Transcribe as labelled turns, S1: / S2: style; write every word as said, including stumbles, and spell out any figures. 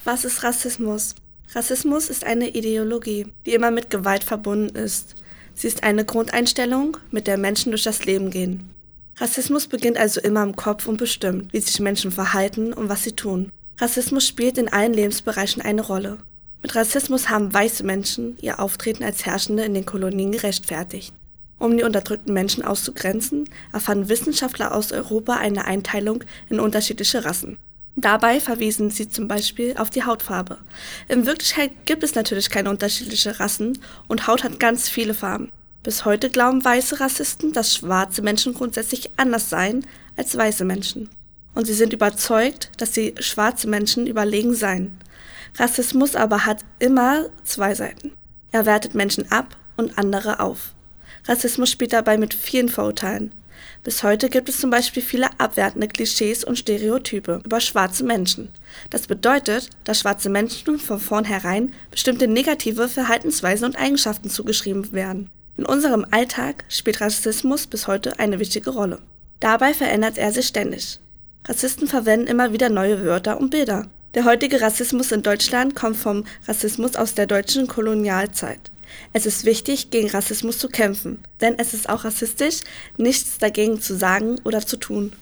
S1: Was ist Rassismus? Rassismus ist eine Ideologie, die immer mit Gewalt verbunden ist. Sie ist eine Grundeinstellung, mit der Menschen durch das Leben gehen. Rassismus beginnt also immer im Kopf und bestimmt, wie sich Menschen verhalten und was sie tun. Rassismus spielt in allen Lebensbereichen eine Rolle. Mit Rassismus haben weiße Menschen ihr Auftreten als Herrschende in den Kolonien gerechtfertigt. Um die unterdrückten Menschen auszugrenzen, erfanden Wissenschaftler aus Europa eine Einteilung in unterschiedliche Rassen. Dabei verwiesen sie zum Beispiel auf die Hautfarbe. In Wirklichkeit gibt es natürlich keine unterschiedlichen Rassen und Haut hat ganz viele Farben. Bis heute glauben weiße Rassisten, dass schwarze Menschen grundsätzlich anders seien als weiße Menschen. Und sie sind überzeugt, dass die schwarze Menschen überlegen seien. Rassismus aber hat immer zwei Seiten. Er wertet Menschen ab und andere auf. Rassismus spielt dabei mit vielen Vorurteilen. Bis heute gibt es zum Beispiel viele abwertende Klischees und Stereotype über schwarze Menschen. Das bedeutet, dass schwarze Menschen von vornherein bestimmte negative Verhaltensweisen und Eigenschaften zugeschrieben werden. In unserem Alltag spielt Rassismus bis heute eine wichtige Rolle. Dabei verändert er sich ständig. Rassisten verwenden immer wieder neue Wörter und Bilder. Der heutige Rassismus in Deutschland kommt vom Rassismus aus der deutschen Kolonialzeit. Es ist wichtig, gegen Rassismus zu kämpfen, denn es ist auch rassistisch, nichts dagegen zu sagen oder zu tun.